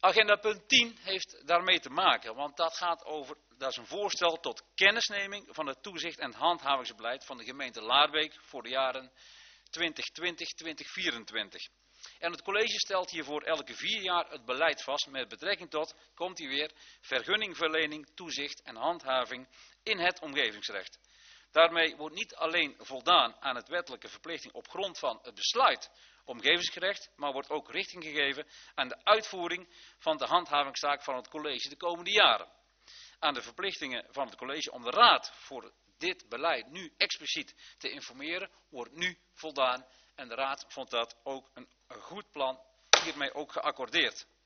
Agenda punt 10 heeft daarmee te maken, want dat is een voorstel tot kennisneming van het toezicht- en handhavingsbeleid van de gemeente Laarbeek voor de jaren 2020-2024. En het college stelt hiervoor elke 4 jaar het beleid vast met betrekking tot, komt hier weer, vergunningverlening, toezicht en handhaving in het omgevingsrecht. Daarmee wordt niet alleen voldaan aan het wettelijke verplichting op grond van het besluit omgevingsrecht, maar wordt ook richting gegeven aan de uitvoering van de handhavingstaak van het college de komende jaren. Aan de verplichtingen van het college om de raad voor dit beleid nu expliciet te informeren, wordt nu voldaan en de raad vond dat ook een goed plan, hiermee ook geaccordeerd.